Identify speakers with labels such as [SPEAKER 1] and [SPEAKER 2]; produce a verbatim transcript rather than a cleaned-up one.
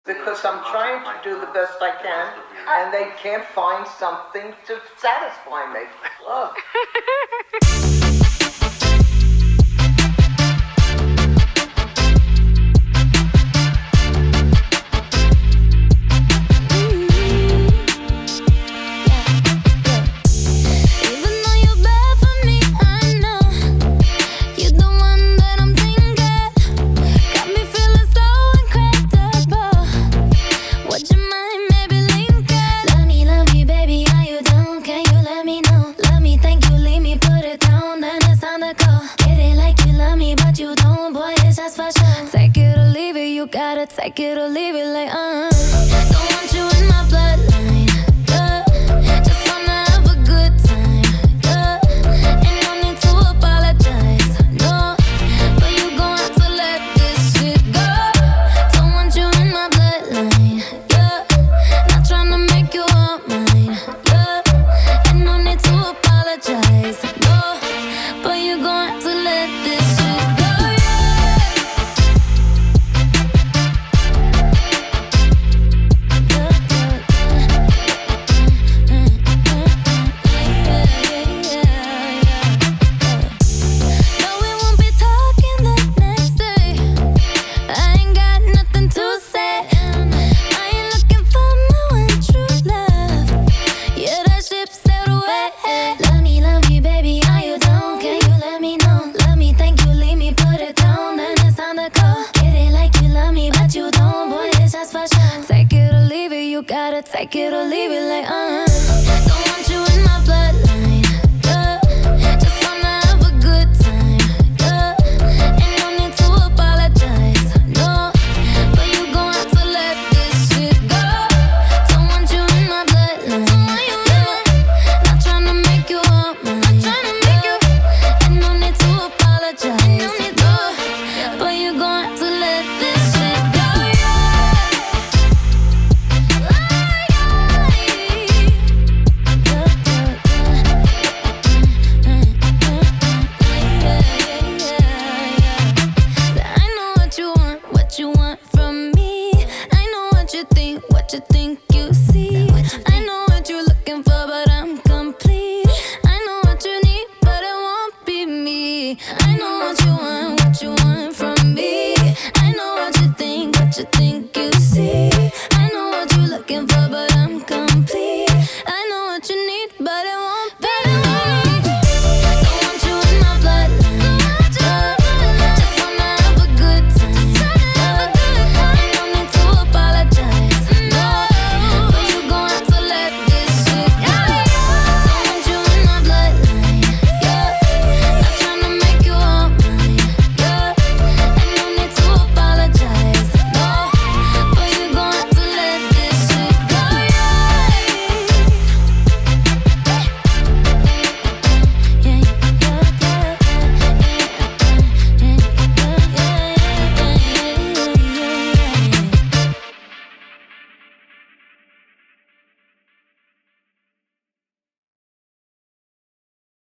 [SPEAKER 1] because I'm trying to do the best I can, and they can't find something to satisfy me. Ugh.
[SPEAKER 2] Gotta take it or leave it like, uh don't want you in my bloodline, yeah. Just wanna have a good time, yeah. Ain't no need to apologize, no. But you gon' have to let this shit go. Don't want you in my bloodline, yeah. Not tryna make you all mine, yeah. Ain't no need to apologize, no. But you gon' have to let this shit go. Gotta take it or leave it like, uh don't want you in my bloodline, yeah. Just wanna have a good time, yeah. Ain't no need to apologize, no. But you gon' have to let this shit go. Don't want you in my bloodline, don't want you in my, not tryna make you all mine, not tryna make you. Ain't no need to apologize, no need to. But you gon' have to let this shit go. You want from me. I know what you think, what you think